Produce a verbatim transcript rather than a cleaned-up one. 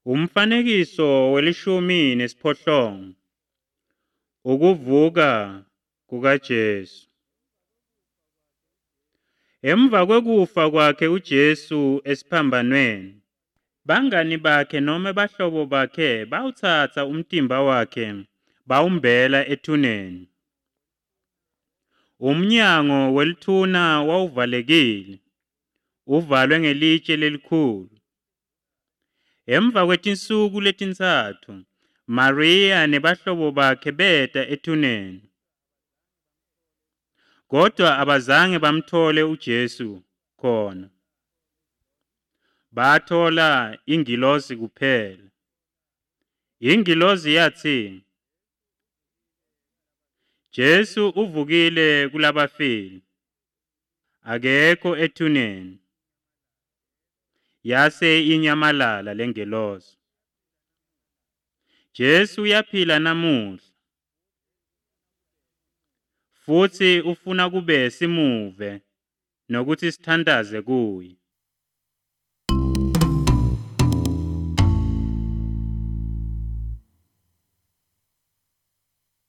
Umfanekiso welishumi nesiphohlongo. Ukuvuka kukaJesu. Emva kwekufa kwakhe uJesu esiphambanweni, bangani bakhe noma bahlobo bakhe bawuthatha umtimba wakhe bawumbela ethuneni. Umnyango welithuna wawuvalekile, uvalwe ngelitshe lelikhulu. Emva kwetinsuku letintsathu, Maria nebahlobo bakhe beda ethuneni. Kodwa abazange bamthole uJesu khona. Bathola ingilosi kuphela. Ingilosi yathi, Jesu uvukile kulabafile, akekho ethuneni. Yase inyamalala lengilosi. Jesu uyaphila namuhla, futhi ufuna kube simuve nokuthi sithandaze kuye.